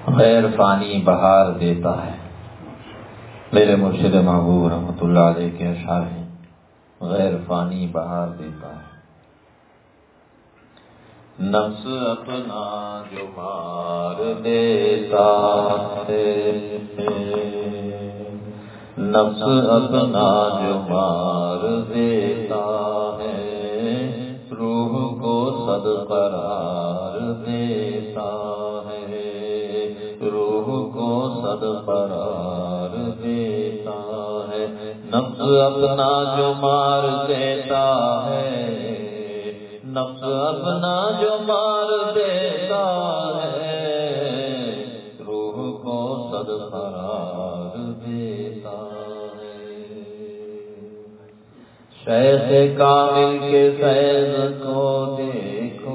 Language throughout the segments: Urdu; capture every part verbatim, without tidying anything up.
غیر فانی بہار دیتا ہے. میرے مرشد محبوب رحمۃ اللہ علیہ کے اشعار ہیں، غیر فانی بہار دیتا ہے. نفس اپنا جو مار دیتا ہے، نفس اپنا جو مار دیتا ہے، روح کو صد قرار دیتا ہے، روح کو صد قرار دیتا ہے. نفس اپنا جو مار دیتا ہے، نفس اپنا جو مار دیتا ہے، روح کو صد قرار دیتا ہے. شیخ کامل کے فیض کو دیکھو،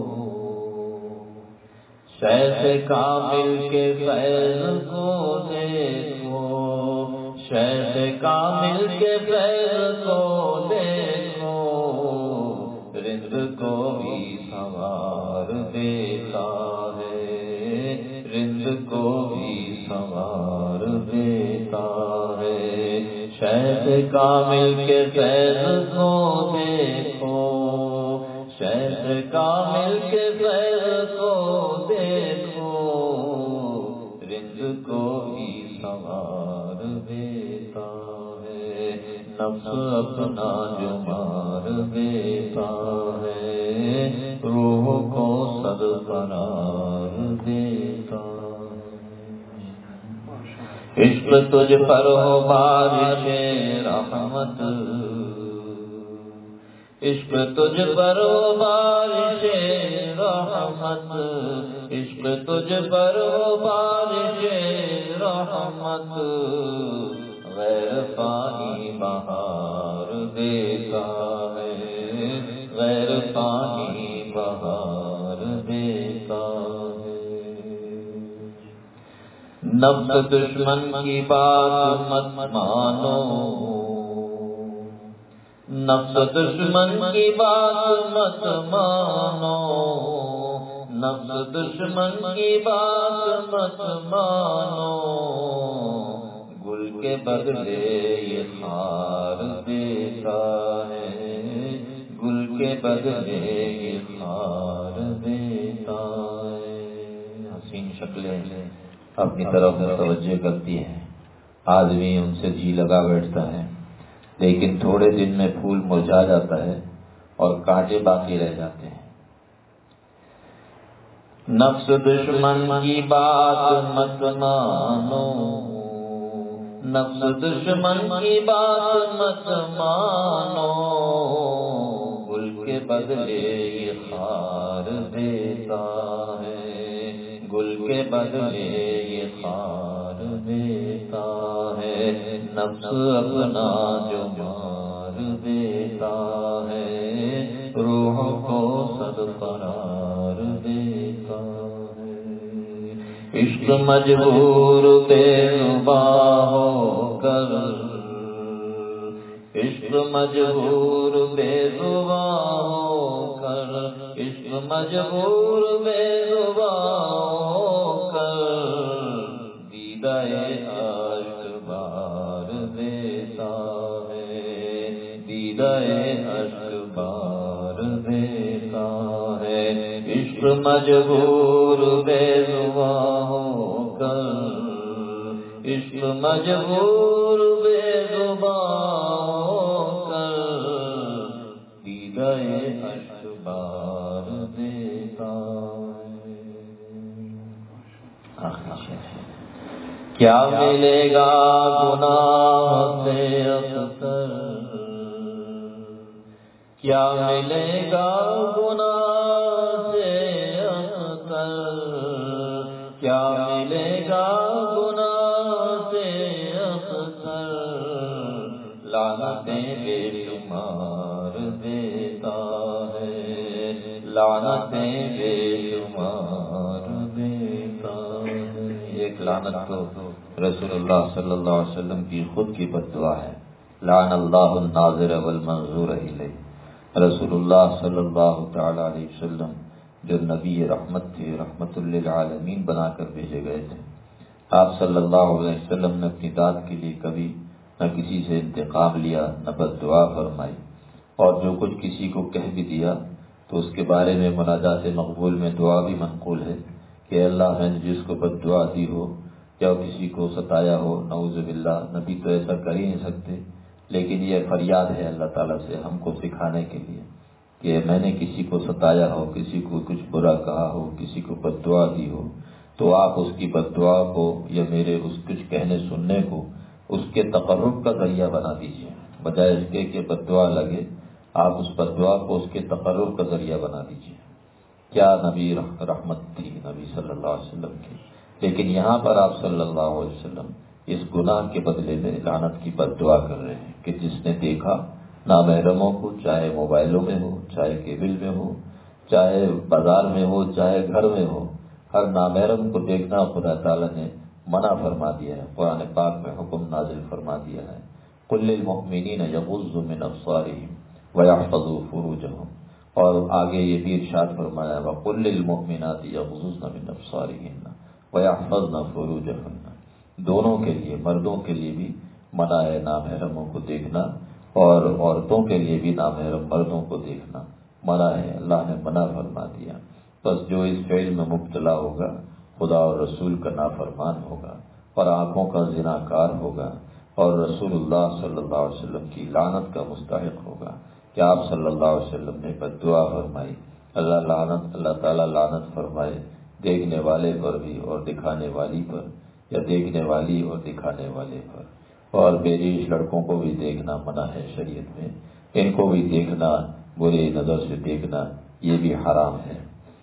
شیخ کامل کے فیض کو دیکھو، شیخ کامل کے فیض کو دیکھو، رند کو بھی سنوار دیتا ہے، رند کو بھی سنوار دیتا ہے. شیخ کامل کے فیض کو دیکھو، شیخ کامل کے فیض کو دیکھو، رند کو بھی سنوار دیتا ہے. نفس اپنا جو مار دیتا ہے، روح کو صد قرار دیتا ہے. عشق تجھ پر ہو بارش رحمت، عشق تجھ پر ہو بارش رحمت، عشق تجھ پر ہو بارش رحمت، غیر فانی بہار دیتا ہے، غیر فانی بہار دیتا ہے. نفس دشمن کی بات مت مانو، نفس دشمن کی بات مت مانو، نفس دشمن کی بات مت مانو، گل کے بدلے یہ خار دیتا ہے، گل کے بدلے یہ خار دیتا ہے. حسین شکلیں اپنی طرف متوجہ کرتی ہیں، آدمی ان سے جی لگا بیٹھتا ہے، لیکن تھوڑے دن میں پھول مرجھا جاتا ہے اور کانٹے باقی رہ جاتے ہیں. نفس دشمن کی بات مت مانو، نفس دشمن کی بات مت مانو، گل کے بدلے یہ خار دیتا ہے، گل کے بدلے یہ خار دیتا ہے. نفس اپنا جو مار دیتا ہے، روح کو صد قرار دیتا ہے. عشق مجبور بے زباں ہو کر، عشق مجبور بے زباں ہو کر، عشق مجبور بے زباں ہو کر، دیدہ اشک بار دیتا ہے، دیدہ اشک بار دیتا ہے. عشق مجبور بے زباں ہو کر، عشق مجبور بے زباں ہو کر، دیدہ اشک بار دیتا ہے. کیا ملے گا گناہ سے اکثر، کیا ملے گا گناہ سے اکثر، کیا ملے گا گناہ سے اکثر، لعنتیں بے شمار دیتا ہے، لعنتیں بے شمار دیتا ہے. ایک لعنت تو رسول اللہ صلی اللہ علیہ وسلم کی خود کی بد دعا ہے، لعن اللہ الناظر والمنظور الیہ. رسول اللہ صلی اللہ تعالی علیہ وسلم جو نبی رحمت تھے، رحمت للعالمین بنا کر بھیجے گئے تھے۔ آپ صلی اللہ علیہ وسلم نے اپنی ذات کے لیے کبھی نہ کسی سے انتقام لیا، نہ بد دعا فرمائی، اور جو کچھ کسی کو کہہ بھی دیا تو اس کے بارے میں مناجات مقبول میں دعا بھی منقول ہے کہ اللہ میں نے جس کو بد دعا دی ہو یا کسی کو ستایا ہو، نعوذ باللہ، نبی تو ایسا کر ہی نہیں سکتے، لیکن یہ فریاد ہے اللہ تعالیٰ سے ہم کو سکھانے کے لیے کہ میں نے کسی کو ستایا ہو، کسی کو کچھ برا کہا ہو، کسی کو بد دعا دی ہو، تو آپ اس کی بد دعا کو یا میرے اس کچھ کہنے سننے کو اس کے تقرب کا ذریعہ بنا دیجیے، بجائے اس کے کہ بد دعا لگے آپ اس بد دعا کو اس کے تقرب کا ذریعہ بنا دیجیے۔ کیا نبی رحمت تھی نبی صلی اللہ علیہ وسلم کی، لیکن یہاں پر آپ صلی اللہ علیہ وسلم اس گناہ کے بدلے میں لعنت کی بد دعا کر رہے ہیں کہ جس نے دیکھا نامحرموں کو، چاہے موبائلوں میں ہو، چاہے کیبل میں ہو، چاہے بازار میں ہو، چاہے گھر میں ہو، ہر نامحرم کو دیکھنا خدا تعالیٰ نے منع فرما دیا ہے، قرآن پاک میں حکم نازل فرما دیا ہے، قل للمؤمنین یغضوا من ابصارہم ویحفظوا فروجہم، اور آگے یہ بھی ارشاد فرمایا وقل للمؤمنات یغضضن من ابصارہن ویحفظن فروجہن، دونوں کے لیے، مردوں کے لیے بھی منع ہے نامحرموں کو دیکھنا، اور عورتوں کے لیے بھی نامحرم مردوں کو دیکھنا منع ہے، اللہ نے منع فرما دیا۔ بس جو اس فعل میں مبتلا ہوگا خدا اور رسول کا نافرمان ہوگا اور آنکھوں کا زناکار ہوگا اور رسول اللہ صلی اللہ علیہ وسلم کی لعنت کا مستحق ہوگا کہ آپ صلی اللہ علیہ وسلم نے بد دعا فرمائی، اللہ لعنت اللہ تعالیٰ لعنت فرمائے دیکھنے والے پر بھی اور دکھانے والی پر، یا دیکھنے والی اور دکھانے والے پر۔ اور بیریش لڑکوں کو بھی دیکھنا منع ہے شریعت میں، ان کو بھی دیکھنا، بری نظر سے دیکھنا، یہ بھی حرام ہے۔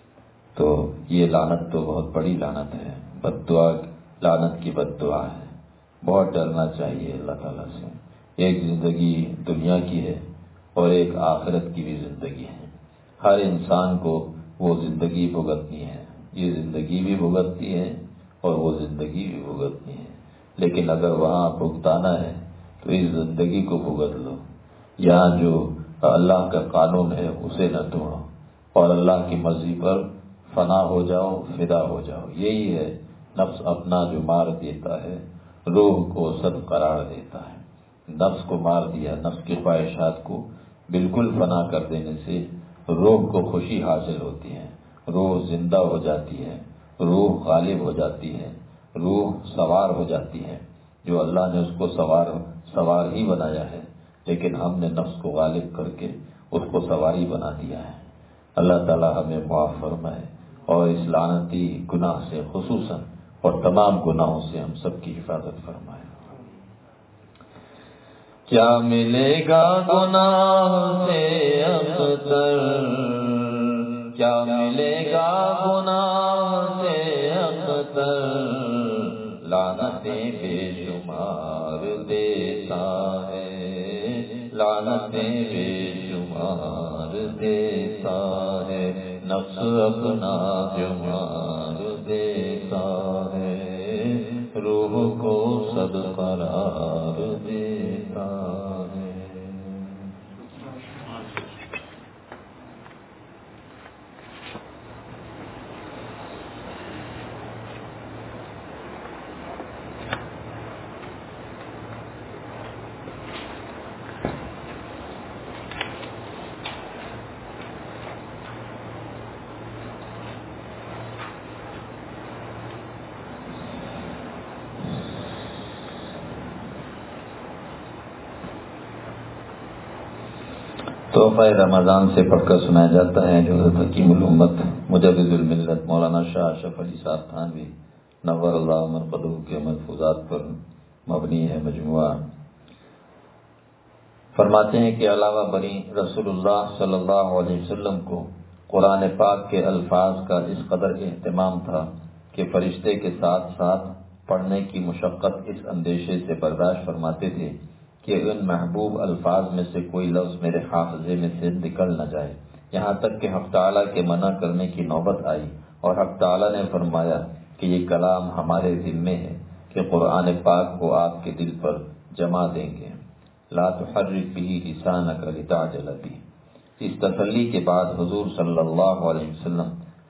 تو یہ لعنت تو بہت بڑی لعنت ہے، بد دعا لعنت کی بد دعا ہے، بہت ڈرنا چاہیے اللہ تعالیٰ سے۔ ایک زندگی دنیا کی ہے اور ایک آخرت کی بھی زندگی ہے، ہر انسان کو وہ زندگی بھگتنی ہے، یہ زندگی بھی بھگتنی ہے اور وہ زندگی بھی بھگتنی ہے، لیکن اگر وہاں بھگتانا ہے تو اس زندگی کو بھگت لو، یہاں جو اللہ کا قانون ہے اسے نہ توڑو اور اللہ کی مرضی پر فنا ہو جاؤ، فدا ہو جاؤ۔ یہی ہے نفس اپنا جو مار دیتا ہے روح کو صد قرار دیتا ہے، نفس کو مار دیا، نفس کی خواہشات کو بالکل فنا کر دینے سے روح کو خوشی حاصل ہوتی ہے، روح زندہ ہو جاتی ہے، روح غالب ہو جاتی ہے، روح سوار ہو جاتی ہے، جو اللہ نے اس کو سوار سوار ہی بنایا ہے، لیکن ہم نے نفس کو غالب کر کے اس کو سواری بنا دیا ہے۔ اللہ تعالی ہمیں معاف فرمائے اور اس لعنتی گناہ سے خصوصاً اور تمام گناہوں سے ہم سب کی حفاظت فرمائے۔ کیا ملے گا گناہ سے اختر، کیا ملے گا گناہ سے اختر، لعنتیں بے شمار دیتا ہے، لعنتیں بے شمار دیتا ہے، نفس اپنا جمار دیتا ہے، روح کو صد قرار دیتا ہے۔ تحفہ رمضان سے پڑھ کر سنایا جاتا ہے جو حضرت حکیم الامت مجدد الملت مولانا شاہ اشرف علی صاحب تھانوی نور اللہ مرقدہ کے ملفوظات پر مبنی ہے مجموعہ۔ فرماتے ہیں کہ علاوہ بری رسول اللہ صلی اللہ علیہ وسلم کو قرآن پاک کے الفاظ کا اس قدر اہتمام تھا کہ فرشتے کے ساتھ ساتھ پڑھنے کی مشقت اس اندیشے سے برداشت فرماتے تھے کہ ان محبوب الفاظ میں سے کوئی لفظ میرے حافظے میں سے نکل نہ جائے، یہاں تک کہ حق تعالیٰ کے منع کرنے کی نوبت آئی اور حق تعالیٰ نے فرمایا کہ یہ کلام ہمارے ذمے ہے کہ قرآن پاک کو آپ کے دل پر جما دیں گے، لا تحرک به لسانک لتعجل به۔ اس تسلی کے بعد حضور صلی اللہ علیہ وسلم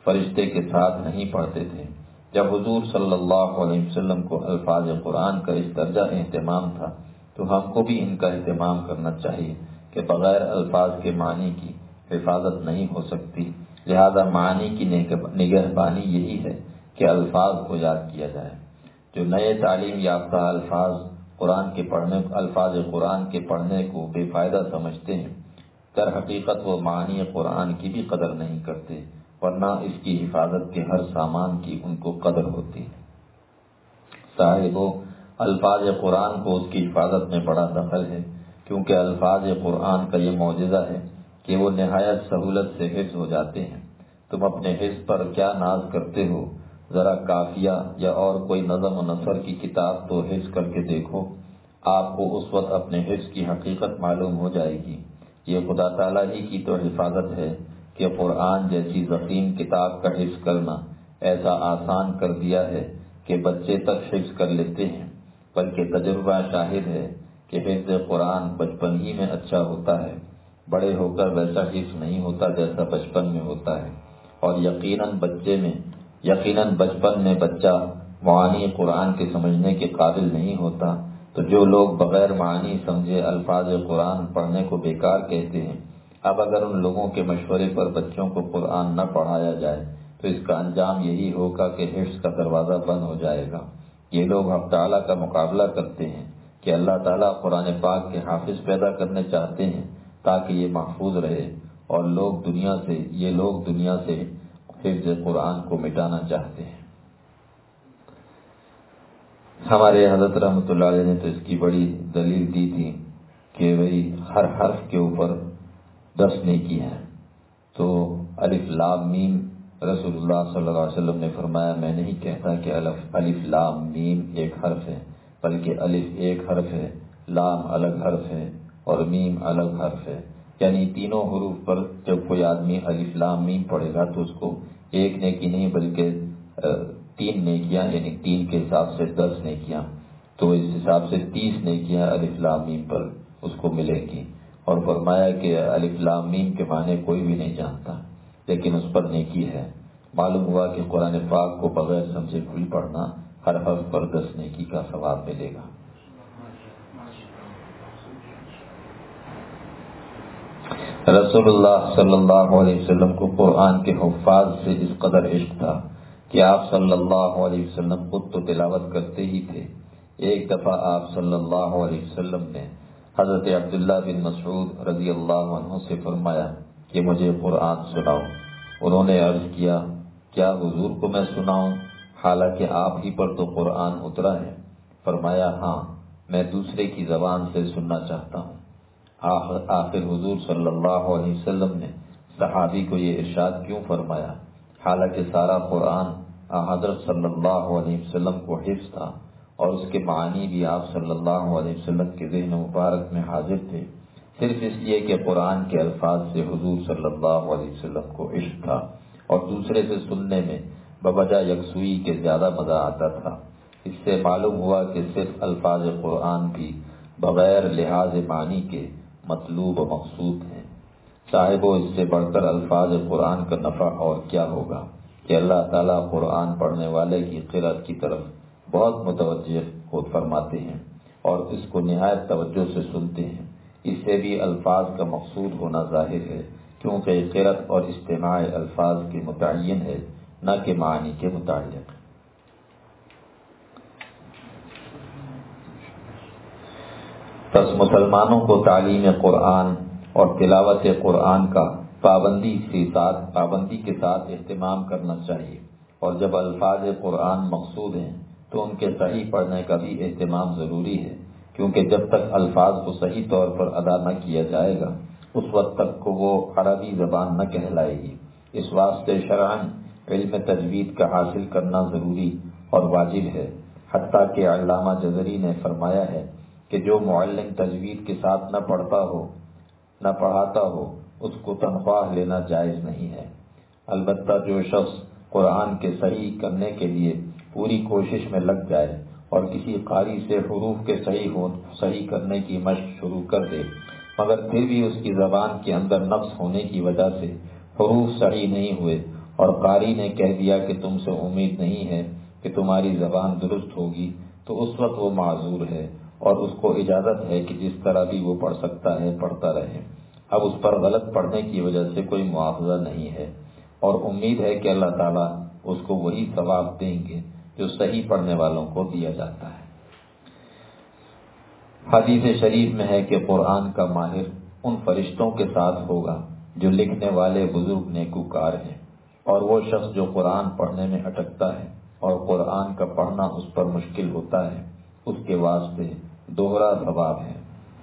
فرشتے کے ساتھ نہیں پڑھتے تھے۔ جب حضور صلی اللہ علیہ وسلم کو الفاظ قرآن کا اس درجہ اہتمام تھا تو ہم کو بھی ان کا اہتمام کرنا چاہیے کہ بغیر الفاظ کے معنی کی حفاظت نہیں ہو سکتی، لہذا معنی کی نگہبانی یہی ہے کہ الفاظ کو یاد کیا جائے۔ جو نئے تعلیم یافتہ الفاظ قرآن کے پڑھنے الفاظ قرآن کے پڑھنے کو بے فائدہ سمجھتے ہیں، در حقیقت وہ معنی قرآن کی بھی قدر نہیں کرتے، ورنہ اس کی حفاظت کے ہر سامان کی ان کو قدر ہوتی ہے۔ صاحبو، الفاظ قرآن کو اس کی حفاظت میں بڑا دخل ہے، کیونکہ الفاظ قرآن کا یہ معجزہ ہے کہ وہ نہایت سہولت سے حفظ ہو جاتے ہیں۔ تم اپنے حفظ پر کیا ناز کرتے ہو؟ ذرا کافیہ یا اور کوئی نظم و نثر کی کتاب تو حفظ کر کے دیکھو، آپ کو اس وقت اپنے حفظ کی حقیقت معلوم ہو جائے گی۔ یہ خدا تعالیٰ ہی کی تو حفاظت ہے کہ قرآن جیسی ضخیم کتاب کا حفظ کرنا ایسا آسان کر دیا ہے کہ بچے تک حفظ کر لیتے ہیں، بلکہ تجربہ شاہد ہے کہ حفظ قرآن بچپن ہی میں اچھا ہوتا ہے، بڑے ہو کر ویسا حفظ نہیں ہوتا جیسا بچپن میں ہوتا ہے۔ اور یقیناً بچے میں یقیناً بچپن میں بچہ معانی قرآن کے سمجھنے کے قابل نہیں ہوتا، تو جو لوگ بغیر معنی سمجھے الفاظ قرآن پڑھنے کو بیکار کہتے ہیں، اب اگر ان لوگوں کے مشورے پر بچوں کو قرآن نہ پڑھایا جائے تو اس کا انجام یہی ہوگا کہ حفظ کا دروازہ بند ہو جائے گا۔ یہ لوگ حق تعالیٰ کا مقابلہ کرتے ہیں کہ اللہ تعالیٰ قرآن پاک کے حافظ پیدا کرنے چاہتے ہیں تاکہ یہ محفوظ رہے، اور لوگ دنیا سے یہ لوگ دنیا سے حفظ قرآن کو مٹانا چاہتے ہیں۔ ہمارے حضرت رحمۃ اللہ علیہ نے تو اس کی بڑی دلیل دی تھی کہ بھئی ہر حرف کے اوپر دس نیکی ہے، تو الف لام میم رسول اللہ صلی اللہ علیہ وسلم نے فرمایا میں نہیں کہتا کہ الف الف لام میم ایک حرف ہے، بلکہ الف ایک حرف ہے، لام الگ حرف ہے اور میم الگ حرف ہے، یعنی تینوں حروف پر جب کوئی آدمی الف لام میم پڑھے گا تو اس کو ایک نیکی نہیں بلکہ تین نیکیاں، یعنی تین کے حساب سے دس نیکیاں، تو اس حساب سے تیس نیکیاں الف لام میم پر اس کو ملے گی۔ اور فرمایا کہ الف لام میم کے معنی کوئی بھی نہیں جانتا لیکن اس پر نیکی ہے۔ معلوم ہوا کہ قرآن پاک کو بغیر سمجھے بھی پڑھنا ہر حرف پر دس نیکی کا ثواب ملے گا۔ رسول اللہ صلی اللہ علیہ وسلم کو قرآن کے حفاظ سے اس قدر عشق تھا کہ آپ صلی اللہ علیہ وسلم خود تو تلاوت کرتے ہی تھے۔ ایک دفعہ آپ صلی اللہ علیہ وسلم نے حضرت عبداللہ بن مسعود رضی اللہ عنہ سے فرمایا کہ مجھے قرآن سناؤ۔ انہوں نے عرض کیا کیا حضور کو میں سناؤں حالانکہ آپ ہی پر تو قرآن اترا ہے؟ فرمایا ہاں، میں دوسرے کی زبان سے سننا چاہتا ہوں۔ آخر حضور صلی اللہ علیہ وسلم نے صحابی کو یہ ارشاد کیوں فرمایا حالانکہ سارا قرآن حضرت صلی اللہ علیہ وسلم کو حفظ تھا اور اس کے معنی بھی آپ صلی اللہ علیہ وسلم کے ذہن مبارک میں حاضر تھے، صرف اس لیے کہ قرآن کے الفاظ سے حضور صلی اللہ علیہ وسلم کو عشق تھا اور دوسرے سے سننے میں بوجہ یکسوئی کے زیادہ مزہ آتا تھا۔ اس سے معلوم ہوا کہ صرف الفاظ قرآن بھی بغیر لحاظ معنی کے مطلوب و مقصود ہیں۔ صاحبو، اس سے بڑھ کر الفاظ قرآن کا نفع اور کیا ہوگا کہ اللہ تعالیٰ قرآن پڑھنے والے کی قرأت کی طرف بہت متوجہ خود فرماتے ہیں اور اس کو نہایت توجہ سے سنتے ہیں۔ اس سے بھی الفاظ کا مقصود ہونا ظاہر ہے، کیونکہ قرأت اور استماع الفاظ کے متعین ہے نہ کہ معنی کے متعلق۔ پس مسلمانوں کو تعلیم قرآن اور تلاوت قرآن کا پابندی کے ساتھ پابندی کے ساتھ اہتمام کرنا چاہیے، اور جب الفاظ قرآن مقصود ہیں تو ان کے صحیح پڑھنے کا بھی اہتمام ضروری ہے، کیونکہ جب تک الفاظ کو صحیح طور پر ادا نہ کیا جائے گا اس وقت تک کو وہ عربی زبان نہ کہلائے گی۔ اس واسطے شرعاً علم تجوید کا حاصل کرنا ضروری اور واجب ہے، حتیٰ کہ علامہ جزری نے فرمایا ہے کہ جو معلم تجوید کے ساتھ نہ پڑھتا ہو نہ پڑھاتا ہو اس کو تنخواہ لینا جائز نہیں ہے۔ البتہ جو شخص قرآن کے صحیح کرنے کے لیے پوری کوشش میں لگ جائے اور کسی قاری سے حروف کے صحیح ہو صحیح کرنے کی مشق شروع کر دے، مگر پھر بھی اس کی زبان کے اندر نقص ہونے کی وجہ سے حروف صحیح نہیں ہوئے اور قاری نے کہہ دیا کہ تم سے امید نہیں ہے کہ تمہاری زبان درست ہوگی، تو اس وقت وہ معذور ہے اور اس کو اجازت ہے کہ جس طرح بھی وہ پڑھ سکتا ہے پڑھتا رہے۔ اب اس پر غلط پڑھنے کی وجہ سے کوئی مواخذہ نہیں ہے، اور امید ہے کہ اللہ تعالیٰ اس کو وہی ثواب دیں گے جو صحیح پڑھنے والوں کو دیا جاتا ہے۔ حدیث شریف میں ہے کہ قرآن کا ماہر ان فرشتوں کے ساتھ ہوگا جو لکھنے والے بزرگ نیکوکار ہیں، اور وہ شخص جو قرآن پڑھنے میں اٹکتا ہے اور قرآن کا پڑھنا اس پر مشکل ہوتا ہے، اس کے واسطے دوہرا ثواب ہے۔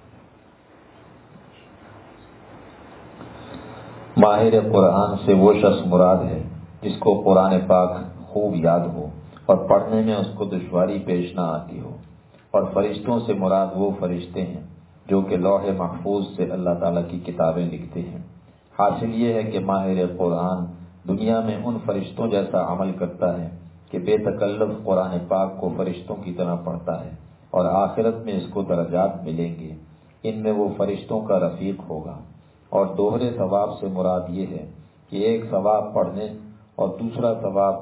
ماہر قرآن سے وہ شخص مراد ہے جس کو قرآن پاک خوب یاد ہو اور پڑھنے میں اس کو دشواری پیش نہ آتی ہو، اور فرشتوں سے مراد وہ فرشتے ہیں جو کہ لوح محفوظ سے اللہ تعالیٰ کی کتابیں لکھتے ہیں۔ حاصل یہ ہے کہ ماہر قرآن دنیا میں ان فرشتوں جیسا عمل کرتا ہے کہ بے تکلف قرآن پاک کو فرشتوں کی طرح پڑھتا ہے، اور آخرت میں اس کو درجات ملیں گے، ان میں وہ فرشتوں کا رفیق ہوگا۔ اور دوہرے ثواب سے مراد یہ ہے کہ ایک ثواب پڑھنے اور دوسرا ثواب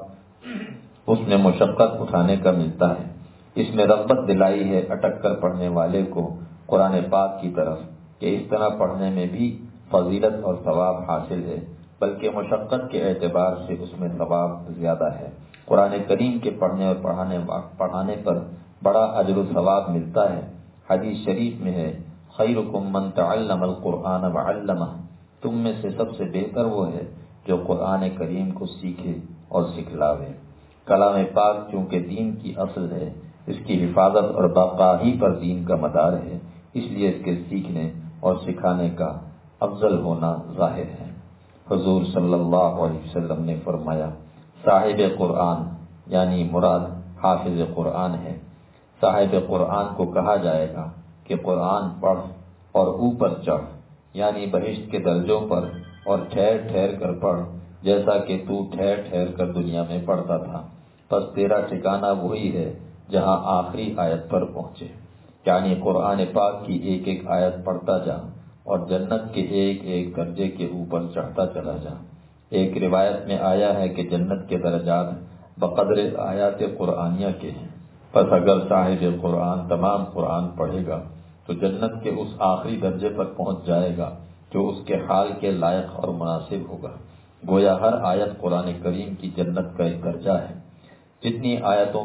اس میں مشقت اٹھانے کا ملتا ہے۔ اس میں رغبت دلائی ہے اٹک کر پڑھنے والے کو قرآن پاک کی طرف کہ اس طرح پڑھنے میں بھی فضیلت اور ثواب حاصل ہے، بلکہ مشقت کے اعتبار سے اس میں ثواب زیادہ ہے۔ قرآن کریم کے پڑھنے اور پڑھانے پڑھانے پر بڑا اجر و ثواب ملتا ہے۔ حدیث شریف میں ہے خیرکم من تعلم القرآن وعلمہ، تم میں سے سب سے بہتر وہ ہے جو قرآن کریم کو سیکھے اور سکھلاوے۔ کلام پاک چونکہ دین کی اصل ہے، اس کی حفاظت اور بقا ہی پر دین کا مدار ہے، اس لیے اس کے سیکھنے اور سکھانے کا افضل ہونا ظاہر ہے۔ حضور صلی اللہ علیہ وسلم نے فرمایا صاحب قرآن یعنی مراد حافظ قرآن ہے۔ صاحب قرآن کو کہا جائے گا کہ قرآن پڑھ اور اوپر چڑھ، یعنی بہشت کے درجوں پر، اور ٹھہر ٹھہر کر پڑھ جیسا کہ تو ٹھہر ٹھہر کر دنیا میں پڑھتا تھا، بس تیرا ٹھکانہ وہی ہے جہاں آخری آیت پر پہنچے، یعنی قرآن پاک کی ایک ایک آیت پڑھتا جا اور جنت کے ایک ایک درجے کے اوپر چڑھتا چلا جا۔ ایک روایت میں آیا ہے کہ جنت کے درجات بقدر آیات قرآنیہ کے ہیں، پس اگر صاحب قرآن تمام قرآن پڑھے گا تو جنت کے اس آخری درجے پر پہنچ جائے گا جو اس کے حال کے لائق اور مناسب ہوگا۔ گویا ہر آیت قرآن کریم کی جنت کا ایک درجہ ہے۔ جتنی آیتوں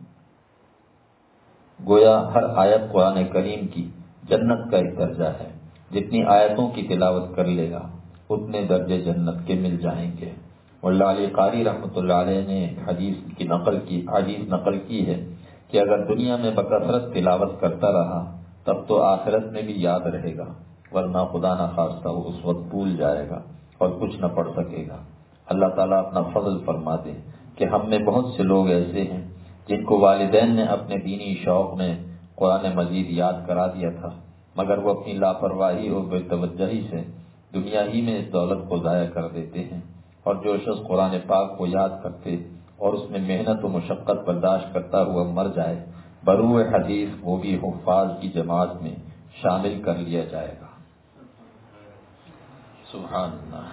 گویا ہر آیت قرآن کریم کی جنت کا ایک درجہ ہے، جتنی آیتوں کی تلاوت کر لے گا اتنے درجے جنت کے مل جائیں گے۔ مولا علی قاری رحمۃ اللہ علیہ نے حدیث کی نقل کی حدیث نقل کی ہے کہ اگر دنیا میں بکثرت تلاوت کرتا رہا تب تو آخرت میں بھی یاد رہے گا، ورنہ خدا نہ خواستہ وہ اس وقت بھول جائے گا اور کچھ نہ پڑھ سکے گا۔ اللہ تعالیٰ اپنا فضل فرما دے کہ ہم میں بہت سے لوگ ایسے ہیں جن کو والدین نے اپنے دینی شوق میں قرآن مجید یاد کرا دیا تھا، مگر وہ اپنی لاپرواہی اور بے توجہی سے دنیا ہی میں اس دولت کو ضائع کر دیتے ہیں۔ اور جو شخص قرآن پاک کو یاد کرتے اور اس میں محنت و مشقت برداشت کرتا ہوا مر جائے، بروئے حدیث وہ بھی حفاظ کی جماعت میں شامل کر لیا جائے گا۔ سبحان اللہ۔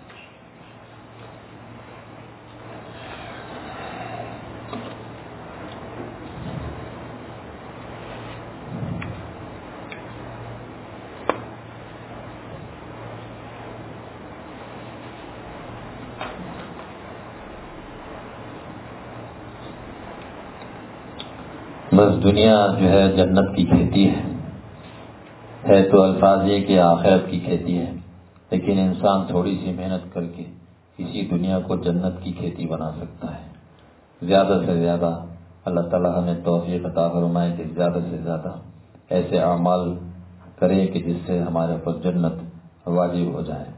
بس دنیا جو ہے جنت کی کھیتی ہے ہے تو الفاظ یہ کہ آخرت کی کھیتی ہے، لیکن انسان تھوڑی سی محنت کر کے اسی دنیا کو جنت کی کھیتی بنا سکتا ہے۔ زیادہ سے زیادہ اللہ تعالیٰ ہمیں توفیق عطا فرمائے کہ زیادہ سے زیادہ ایسے اعمال کرے کہ جس سے ہمارے پر جنت واجب ہو جائے۔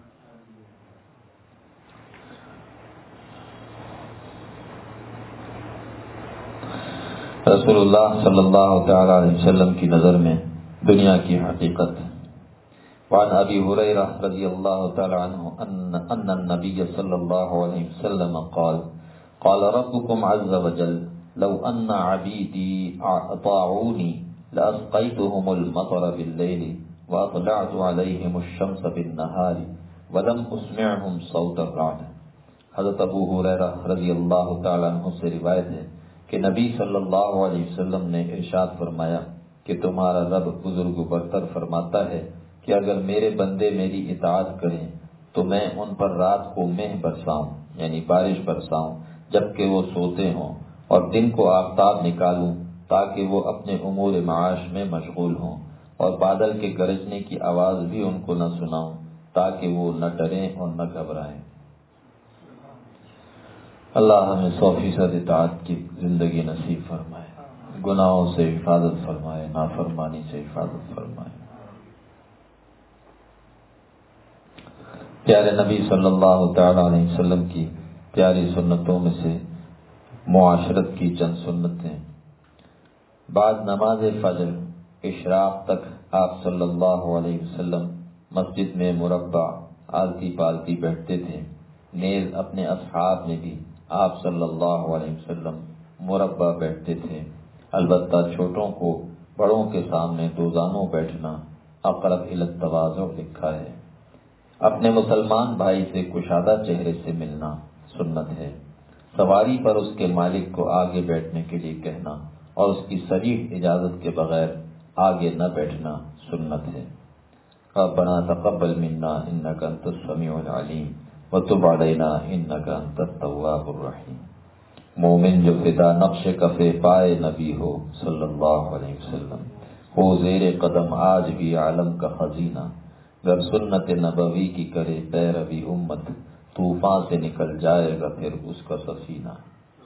رسول اللہ صلی اللہ تعالی علیہ وسلم کی نظر میں دنیا کی حقیقت۔ وعن ابی ہریرہ رضی اللہ تعالی عنہ ان ان النبی صلی اللہ علیہ وسلم قال قال ربكم عز وجل لو ان عبیدی اطاعونی لاسقیتهم المطر باللیل واطلعت علیہم الشمس بالنہار ولم اسمعهم صوت الرعد۔ حضرت ابو ہریرہ رضی اللہ تعالیٰ عنہ سے روایت ہے کہ نبی صلی اللہ علیہ وسلم نے ارشاد فرمایا کہ تمہارا رب بزرگ و برتر فرماتا ہے کہ اگر میرے بندے میری اطاعت کریں تو میں ان پر رات کو مہ برساؤں یعنی بارش برساؤں جبکہ وہ سوتے ہوں، اور دن کو آفتاب نکالوں تاکہ وہ اپنے امور معاش میں مشغول ہوں، اور بادل کے گرجنے کی آواز بھی ان کو نہ سناؤں تاکہ وہ نہ ڈریں اور نہ گھبرائیں۔ اللہ ہمیں سو فیصد اطاعت کی زندگی نصیب فرمائے، گناہوں سے حفاظت فرمائے، نافرمانی سے حفاظت فرمائے۔ پیارے نبی صلی اللہ تعالی علیہ وسلم کی پیاری سنتوں میں سے معاشرت کی چند سنتیں۔ بعد نماز فجر اشراق تک آپ صلی اللہ علیہ وسلم مسجد میں مربع آلتی پالتی بیٹھتے تھے، نیز اپنے اصحاب میں بھی آپ صلی اللہ علیہ وسلم مربع بیٹھتے تھے۔ البتہ چھوٹوں کو بڑوں کے سامنے دوزانوں بیٹھنا اقرب الی التواضع لکھا ہے۔ اپنے مسلمان بھائی سے کشادہ چہرے سے ملنا سنت ہے۔ سواری پر اس کے مالک کو آگے بیٹھنے کے لیے کہنا اور اس کی صریح اجازت کے بغیر آگے نہ بیٹھنا سنت ہے۔ ربنا تقبل منا انک انت السمیع العلیم وتب علینا انک انت التواب الرحیم۔ مومن جو فدا نقش کفے پائے نبی ہو صلی اللہ علیہ وسلم، ہو زیر قدم آج بھی عالم کا خزینہ، گر سنت نبوی کی کرے پیروی امت، طوفان سے نکل جائے گا پھر اس کا سفینہ۔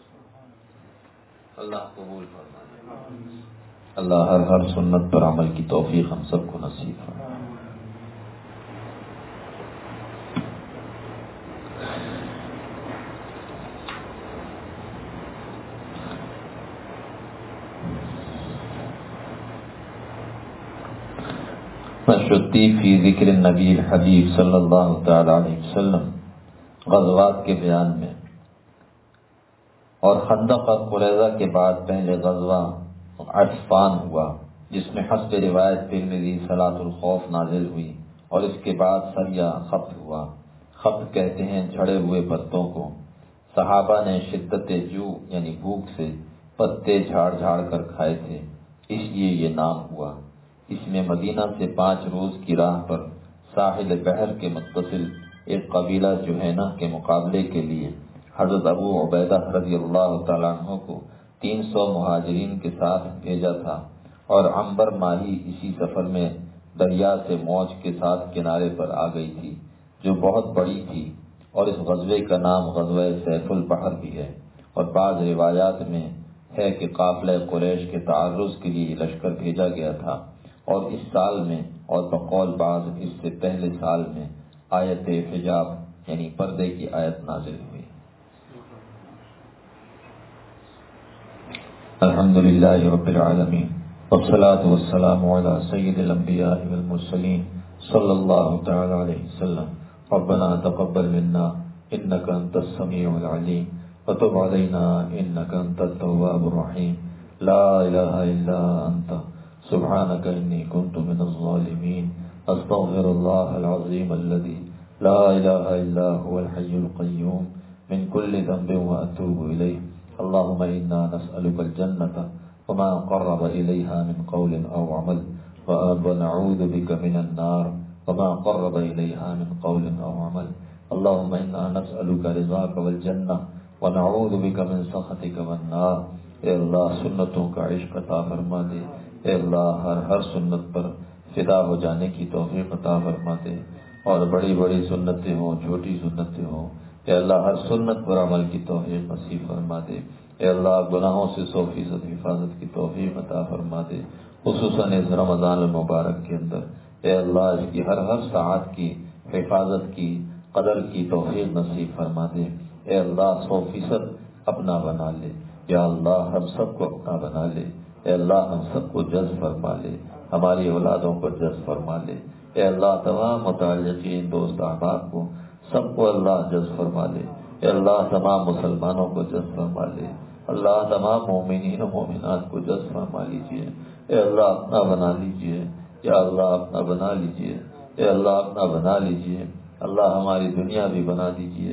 اللہ قبول فرمائے، اللہ ہر ہر سنت پر عمل کی توفیق ہم سب کو نصیب فرمائے۔ مشرتی فی ذکر النبی الحبیب صلی اللہ تعالی علیہ وسلم، غزوات کے بیان میں۔ اور خندق اور قریظہ کے بعد پہلے غزوہ عطفان ہوا جس میں حسب روایت ترمذی صلاۃ الخوف نازل ہوئی، اور اس کے بعد سریہ خبط ہوا۔ خبط کہتے ہیں جھڑے ہوئے پتوں کو۔ صحابہ نے شدت جو یعنی بھوک سے پتے جھاڑ جھاڑ کر کھائے تھے، اس لیے یہ نام ہوا۔ اس میں مدینہ سے پانچ روز کی راہ پر ساحل بحر کے متصل ایک قبیلہ جوہینہ کے مقابلے کے لیے حضرت ابو عبیدہ رضی اللہ تعالیٰ عنہ کو تین سو مہاجرین کے ساتھ بھیجا تھا، اور عنبر ماہی اسی سفر میں دریا سے موج کے ساتھ کنارے پر آ گئی تھی جو بہت بڑی تھی، اور اس غزوے کا نام غزوہ سیف البحر بھی ہے۔ اور بعض روایات میں ہے کہ قافلہ قریش کے تعرض کے لیے لشکر بھیجا گیا تھا، اور اس سال میں اور بقول بعض اس سے پہلے سال میں آیت حجاب یعنی پردے کی آیت نازل ہوئی۔ الحمدللہ رب العالمین والصلاة والسلام علی سید الانبیاء والمرسلین صلی اللہ تعالی علیہ وسلم۔ ربنا تقبل منا انک انت السمیع العلیم وتب علینا انک انت التواب الرحیم۔ لا الہ الا انت سبحانك إني كنت من الظالمين، أستغفر الله العظيم الذي لا إله إلا هو الحي القيوم من كل ذنب وأتوب إليه۔ اللهم إنا نسألك الجنة وما قرب إليها من قول أو عمل، ونعوذ بك من النار وما قرب إليها من قول أو عمل۔ اللهم إنا نسألك رضاك والجنة ونعوذ بك من سخطك والنار۔ اے اللہ سنتوں کا عشق عطا فرما دے، اے اللہ ہر ہر سنت پر فدا ہو جانے کی توفیق عطا فرما دے، اور بڑی بڑی سنتیں ہوں چھوٹی سنتیں ہوں، اے اللہ ہر سنت پر عمل کی توفیق نصیب فرما دے، اے اللہ گناہوں سے سو فیصد حفاظت کی توفیق عطا فرما دے، خصوصاً اس رمضان المبارک کے اندر اے اللہ اس کی ہر ہر ساعت کی حفاظت کی قدر کی توفیق نصیب فرما دے، اے اللہ سو فیصد اپنا بنا لے، یا اللہ ہم سب کو اپنا بنا لے، اے اللہ ہم سب کو جذب فرما لے، ہماری اولادوں کو جذب فرما لے، اے اللہ تمام متعلقین دوست احباب کو سب کو اللہ جذب فرما لے، اے اللہ تمام مسلمانوں کو جذب فرما لے، اللہ تمام مومنین و مومنات کو جذب فرما لیجئے، اے اللہ اپنا بنا لیجئے، یا اللہ اپنا بنا لیجئے، اے اللہ اپنا بنا لیجئے، اللہ ہماری دنیا بھی بنا دیجئے،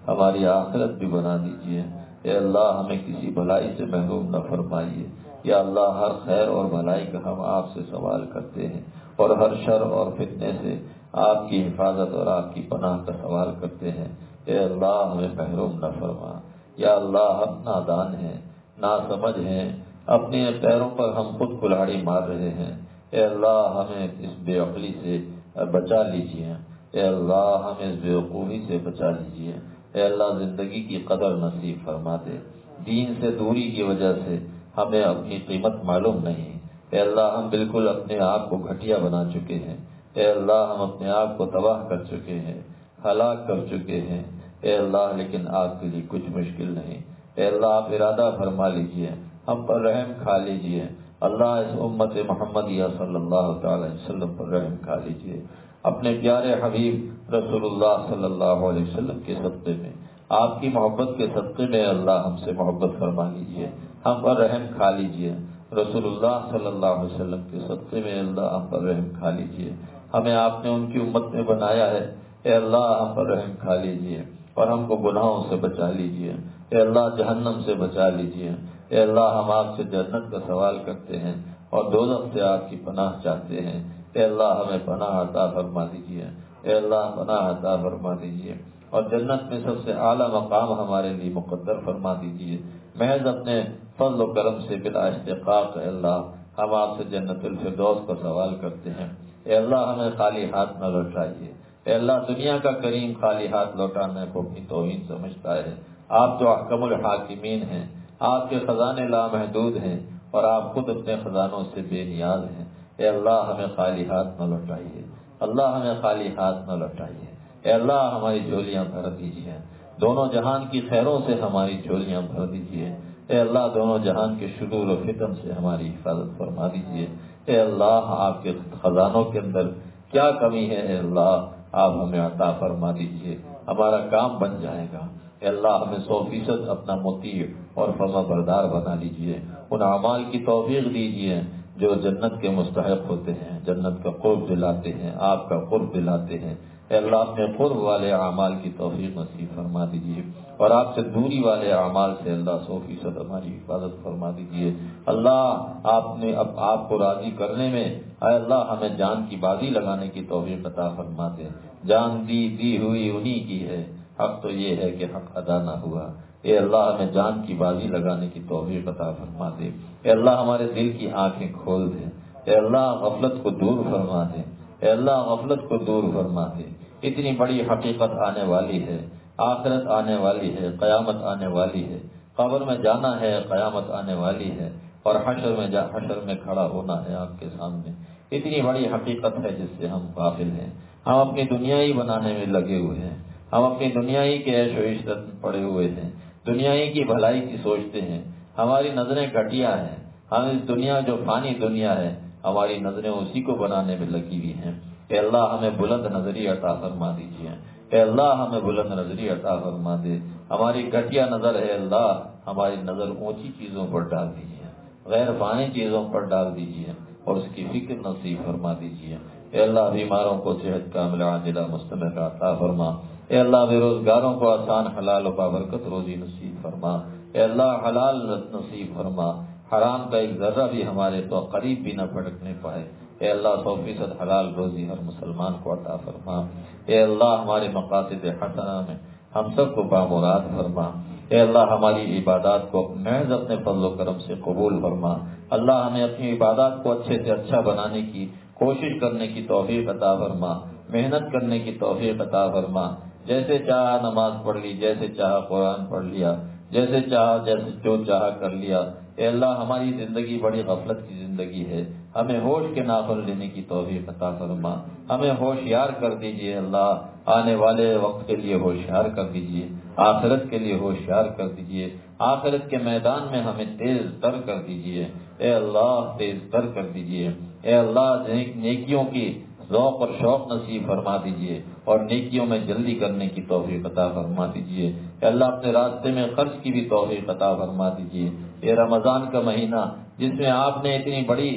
ہماری آخرت بھی بنا دیجیے۔ اے اللہ ہمیں کسی بھلائی سے محروم نہ فرمائیے۔ یا اللہ ہر خیر اور بھلائی کا ہم آپ سے سوال کرتے ہیں، اور ہر شر اور فتنے سے آپ کی حفاظت اور آپ کی پناہ کا سوال کرتے ہیں۔ اے اللہ ہمیں محروم نہ فرما۔ یا اللہ ہم نادان ہیں، ناسمجھ ہیں، اپنے پیروں پر ہم خود کلاڑی مار رہے ہیں۔ اے اللہ ہمیں اس بے عقلی سے بچا لیجیے۔ اے اللہ ہمیں اس بے وقوفی سے بچا لیجیے۔ اے اللہ زندگی کی قدر نصیب فرما دے۔ دین سے دوری کی وجہ سے ہمیں اپنی قیمت معلوم نہیں۔ اے اللہ ہم بالکل اپنے آپ کو گھٹیا بنا چکے ہیں۔ اے اللہ ہم اپنے آپ کو تباہ کر چکے ہیں، ہلاک کر چکے ہیں۔ اے اللہ لیکن آپ کے لیے کچھ مشکل نہیں۔ اے اللہ آپ ارادہ فرما لیجئے، ہم پر رحم کھا لیجئے۔ اللہ اس امت محمدیہ صلی اللہ تعالی وسلم پر رحم کھا لیجئے۔ اپنے پیارے حبیب رسول اللہ صلی اللہ علیہ وسلم کے صدقے میں، آپ کی محبت کے صدقے میں اللہ ہم سے محبت فرما لیجئے، ہم پر رحم کھا لیجئے۔ رسول اللہ صلی اللہ علیہ وسلم کے صدقے میں اللہ ہم پر رحم کھا لیجئے۔ ہمیں آپ نے ان کی امت میں بنایا ہے، اے اللہ ہم پر رحم کھا لیجئے اور ہم کو گناہوں سے بچا لیجئے۔ اے اللہ جہنم سے بچا لیجئے۔ اے اللہ ہم آپ سے جنت کا سوال کرتے ہیں اور دوزخ سے آپ کی پناہ چاہتے ہیں۔ اے اللہ ہمیں پناہ عطا فرما دیجئے۔ اے اللہ پناہ عطا فرما دیجئے اور جنت میں سب سے اعلیٰ مقام ہمارے لیے مقدر فرما دیجئے۔ محض اپنے فضل و کرم سے بلا استحقاق اے اللہ ہم آپ سے جنت الفردوس کا سوال کرتے ہیں۔ اے اللہ ہمیں خالی ہاتھ نہ لوٹائیے۔ اے اللہ دنیا کا کریم خالی ہاتھ لوٹانے کو اپنی توہین سمجھتا ہے۔ آپ تو احکم الحاکمین ہیں، آپ کے خزانے لامحدود ہیں اور آپ خود اپنے خزانوں سے بے نیاز ہیں۔ اے اللہ ہمیں خالی ہاتھ نہ لوٹائیے، اللہ ہمیں خالی ہاتھ نہ لوٹائیے۔ اے اللہ ہماری جھولیاں بھر دیجیے، دونوں جہان کی خیروں سے ہماری جھولیاں بھر دیجیے۔ اے اللہ دونوں جہان کے شرور و فتن سے ہماری حفاظت فرما دیجیے۔ اے اللہ آپ کے خزانوں کے اندر کیا کمی ہے، اے اللہ آپ ہمیں عطا فرما دیجیے، ہمارا کام بن جائے گا۔ اے اللہ ہمیں سو فیصد اپنا مطیع اور فرما بردار بنا لیجیے، ان اعمال کی توفیق دیجیے جو جنت کے مستحق ہوتے ہیں، جنت کا قرب دلاتے ہیں، آپ کا قرب دلاتے ہیں۔ اے اللہ اپنے قرب والے اعمال کی توفیق نصیب فرما دیجیے اور آپ سے دوری والے اعمال سے اللہ سو فیصد ہماری حفاظت فرما دیجیے۔ اللہ آپ نے اب آپ کو راضی کرنے میں اے اللہ ہمیں جان کی بازی لگانے کی توفیق عطا فرما دے۔ جان دی دی ہوئی انہی کی ہے، حق تو یہ ہے کہ حق ادا نہ ہوا۔ اے اللہ ہمیں جان کی بازی لگانے کی توفیق عطا فرما دے۔ اے اللہ ہمارے دل کی آنکھیں کھول دے۔ اے اللہ غفلت کو دور فرما دے۔ اے اللہ غفلت کو دور فرما دے۔ اتنی بڑی حقیقت آنے والی ہے، آخرت آنے والی ہے، قیامت آنے والی ہے، قبر میں جانا ہے، قیامت آنے والی ہے اور حشر میں جا حشر میں کھڑا ہونا ہے آپ کے سامنے۔ اتنی بڑی حقیقت ہے جس سے ہم غافل ہیں۔ ہم اپنی دنیا ہی بنانے میں لگے ہوئے ہیں، ہم اپنی دنیا ہی کے عیش و عشرت میں پڑے ہوئے ہیں، دنیا ہی کی بھلائی کی سوچتے ہیں۔ ہماری نظریں گھٹیا ہیں، ہم اس دنیا جو فانی دنیا ہے ہماری نظریں اسی کو بنانے میں لگی ہوئی ہیں۔ اے اللہ ہمیں بلند نظری عطا فرما دیجیے۔ اے اللہ ہمیں بلند نظری عطا فرما دے۔ ہماری گھٹیا نظر ہے اللہ، ہماری نظر اونچی چیزوں پر ڈال دیجیے، غیر فانی چیزوں پر ڈال دیجیے اور اس کی فکر نصیب فرما دیجیے۔ اے اللہ بیماروں کو صحت کاملہ عاجلہ مستمرہ عطا فرما۔ اے اللہ بے روزگاروں کو آسان حلال و بابرکت روزی نصیب فرما۔ اے اللہ حلال نصیب فرما، حرام کا ایک ذرہ بھی ہمارے تو قریب بھی نہ پھٹکنے پائے۔ اے اللہ سو فیصد حلال روزی ہر مسلمان کو عطا فرما۔ اے اللہ ہمارے مقاصد حسنہ میں ہم سب کو بامراد فرما۔ اے اللہ ہماری عبادات کو محض اپنے فضل و کرم سے قبول فرما۔ اللہ ہمیں اپنی عبادات کو اچھے سے اچھا بنانے کی کوشش کرنے کی توفیق عطا فرما، محنت کرنے کی توفیق عطا فرما۔ جیسے چاہا نماز پڑھ لی، جیسے چاہا قرآن پڑھ لیا، جیسے چاہا جیسے جو چاہا کر لیا۔ اے اللہ ہماری زندگی بڑی غفلت کی زندگی ہے، ہمیں ہوش کے ناخن لینے کی توفیق عطا فرما، ہمیں ہوشیار کر دیجئے اللہ، آنے والے وقت کے لیے ہوشیار کر دیجئے، آخرت کے لیے ہوشیار کر دیجئے، آخرت کے میدان میں ہمیں تیز تر کر دیجئے۔ اے اللہ تیز تر کر دیجئے۔ اے اللہ نیکیوں کی ذوق اور شوق نصیب فرما دیجئے اور نیکیوں میں جلدی کرنے کی توفیق عطا فرما دیجئے۔ اے اللہ اپنے راستے میں خرچ کی بھی توفیق عطا فرما دیجئے۔ یہ رمضان کا مہینہ جس میں آپ نے اتنی بڑی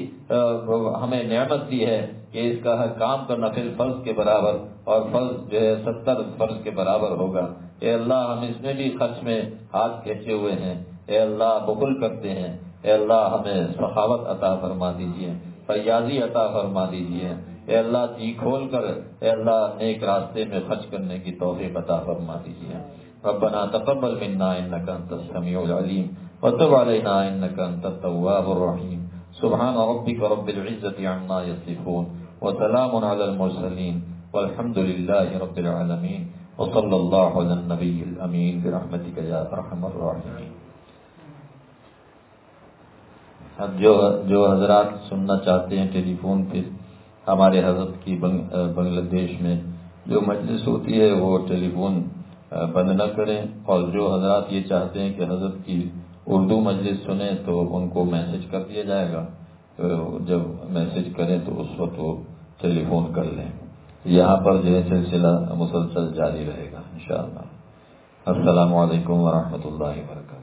ہمیں نعمت دی ہے کہ اس کا ہر کام کا نفل فرض کے برابر اور فرض جو ہے ستر فرض کے برابر ہوگا۔ اے اللہ ہم اس میں بھی خرچ میں ہاتھ کھینچے ہوئے ہیں، اے اللہ بخل کرتے ہیں، اے اللہ ہمیں سخاوت عطا فرما دیجیے، فیاضی عطا فرما دیجیے، اے اللہ جی کھول کر اے اللہ نیک راستے میں خرچ کرنے کی توفیق عطا فرما دیجیے۔ ربنا تقبل منا انك انت السميع العليم وتب علينا انك انت التواب الرحيم۔ سبحان ربك رب العزة عما يصفون وسلام على المرسلين والحمد لله رب العالمين وصلى الله على النبي الأمين برحمتك يا ارحم الراحمين۔ اب جو جو حضرات سننا چاہتے ہیں ٹیلی فون پہ ہمارے حضرت کی بنگلہ دیش میں جو مجلس ہوتی ہے وہ ٹیلی فون بند نہ کریں، اور جو حضرات یہ چاہتے ہیں کہ حضرت کی اردو مجلس سنیں تو ان کو میسج کر دیا جائے گا، تو جب میسج کریں تو اس وقت وہ ٹیلی فون کر لیں۔ یہاں پر جو ہے سلسلہ مسلسل جاری رہے گا انشاءاللہ۔ السلام علیکم ورحمۃ اللہ وبرکاتہ۔